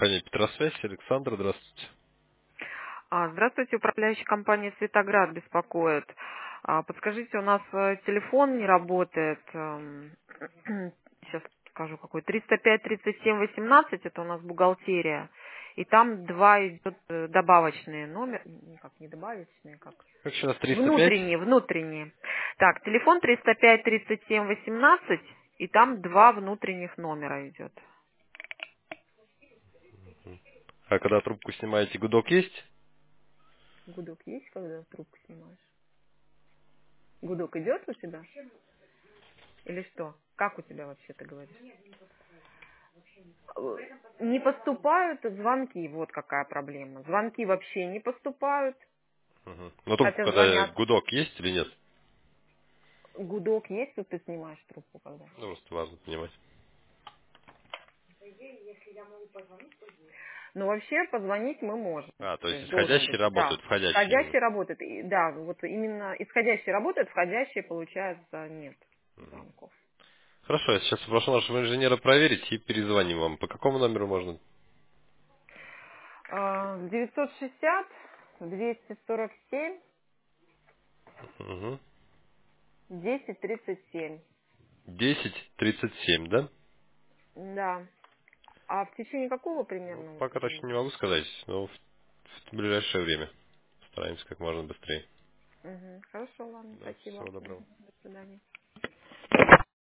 компания Петросвязь. Александр, здравствуйте. Здравствуйте, управляющая компания «Светоград» беспокоит. Подскажите, у нас телефон не работает. Сейчас скажу какой. 305-37-18, это у нас бухгалтерия. И там два идет добавочные номер. Как не добавочные, как? Как еще раз 305? Внутренние. Так, телефон 305-37-18, и там два внутренних номера идет. А когда трубку снимаете, гудок есть? Гудок есть, когда трубку снимаешь? Гудок идет у тебя? Или что? Как у тебя вообще, ты говоришь? Не поступают звонки, вот какая проблема. Звонки вообще не поступают, Угу. Но трубку, хотя когда звонят. гудок есть или нет? Гудок есть, что ты снимаешь трубку когда? Ну, просто важно понимать. Но вообще позвонить мы можем. А, то То есть есть должен исходящие быть, да. работают, входящие именно. Входящий работает. Да, вот именно исходящий работает, входящий, получается, нет звонков. Хорошо, я сейчас попрошу нашего инженера проверить и перезвоним вам. По какому номеру можно? 960 247 Угу. 1037. 10:37, да? Да. А в течение какого Ну, примерно пока точно не могу сказать, но в ближайшее время. Стараемся как можно быстрее. Хорошо, ладно, Да, спасибо. всего доброго. До свидания.